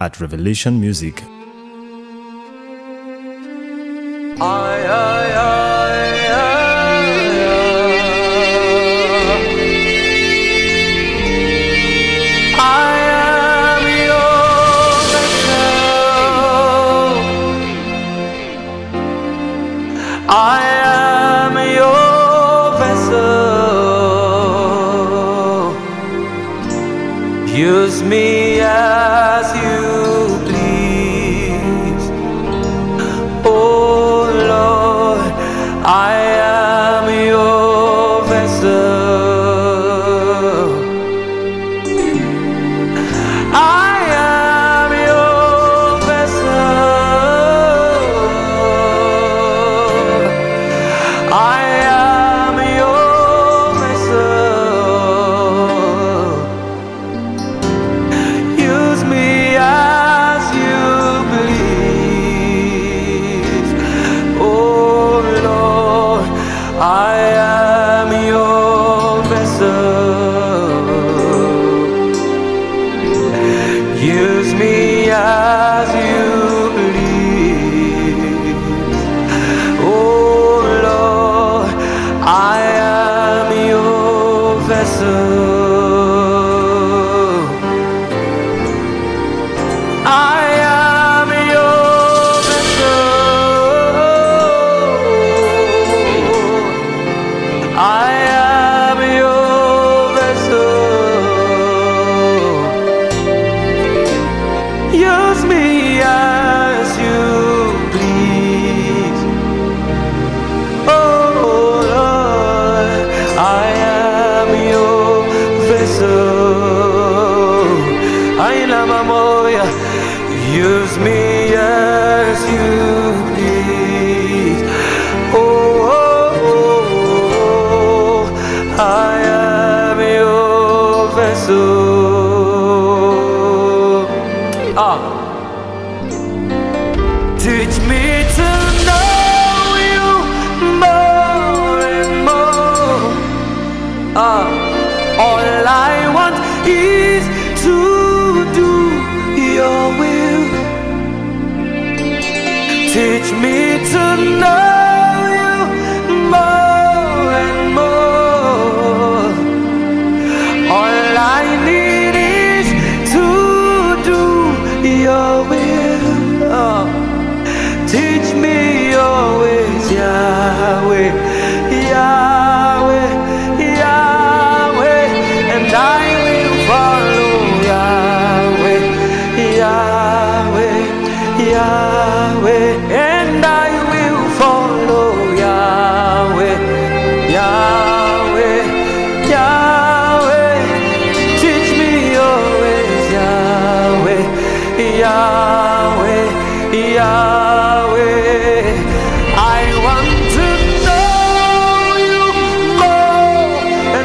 at Revelation Music. I am your vessel. Use me as you please. Oh Lord, I am your vessel. I am your vessel. I am your vessel. Use me as you please. Oh Lord, I am your vessel. Use me as you please. Oh Lord, I am your vessel. I am your vessel. I am your vessel. Use me as you please. Oh Lord, I am your vessel. I am Amoya. Use me as you please. Oh, I am your vessel. Teach me to know you more and more. All I want is to do your will. Teach me to know you more and more. All I need is to do your will. Teach me your ways, Yahweh, Yahweh, Yahweh, and I will follow Yahweh, Yahweh, Yahweh, and I will follow Yahweh, Yahweh, Yahweh. Teach me your ways, Yahweh, Yahweh, Yahweh. I want to know you more and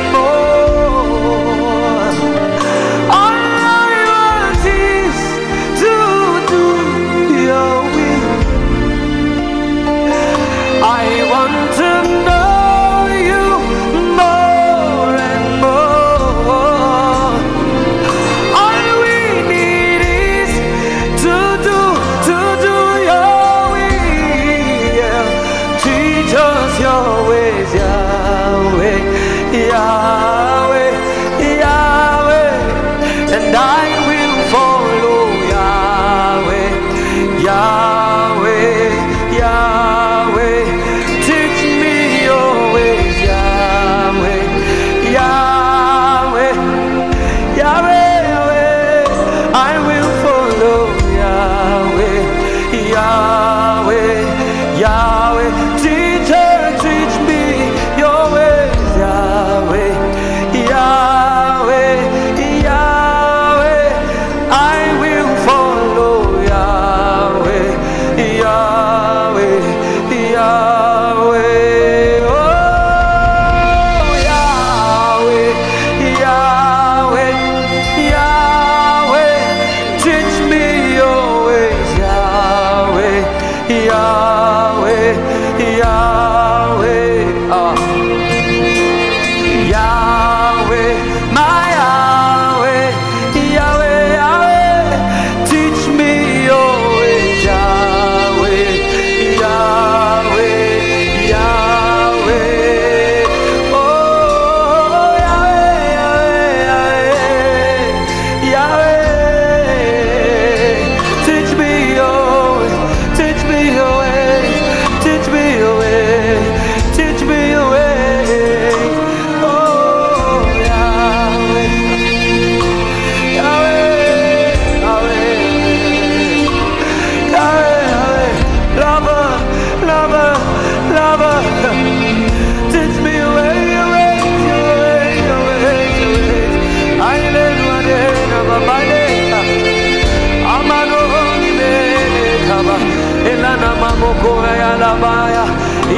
more. All I want is to do your will.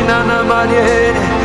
nana mariere